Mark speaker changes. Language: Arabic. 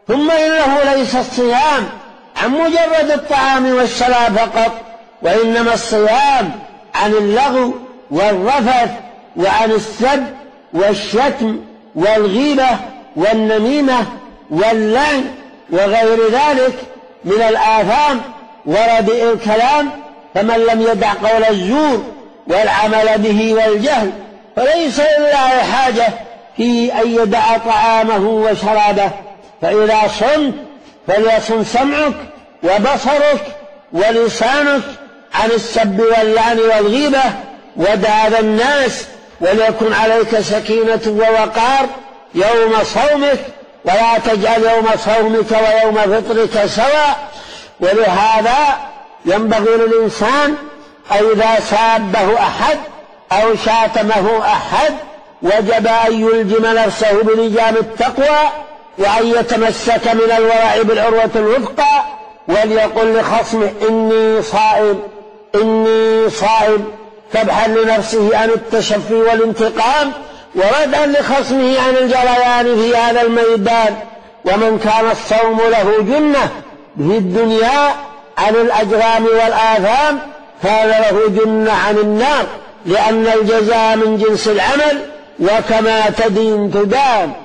Speaker 1: ثم إنه ليس الصيام عن مجرد الطعام والشراب فقط، وإنما الصيام عن اللغو والرفث وعن السب والشتم والغيبة والنميمة واللعن وغير ذلك من الآثام ورديء الكلام. فمن لم يدع قول الزور والعمل به والجهل فليس لله حاجة في أن يدع طعامه وشرابه. فإذا صمت فليصم سمعك وبصرك ولسانك عن السب واللعن والغيبة ودع ذا الناس، وليكن عليك سكينة ووقار يوم صومك، ولا تجعل يوم صومك ويوم فطرك سواء. ولهذا ينبغي للإنسان إذا سابه أحد أو شاتمه أحد وجب أن يلجم نفسه بلجام التقوى، وأن يتمسك من الورع بالعروة الوثقى، وليقل لخصمه إني صائم إني صائم، تبحث لنفسه عن التشفي والانتقام وردعا لخصمه عن الجريان في هذا الميدان. ومن كان الصوم له جنة في الدنيا عن الأجرام والآثام كان له جنة عن النار، لأن الجزاء من جنس العمل، وكما تدين تدان.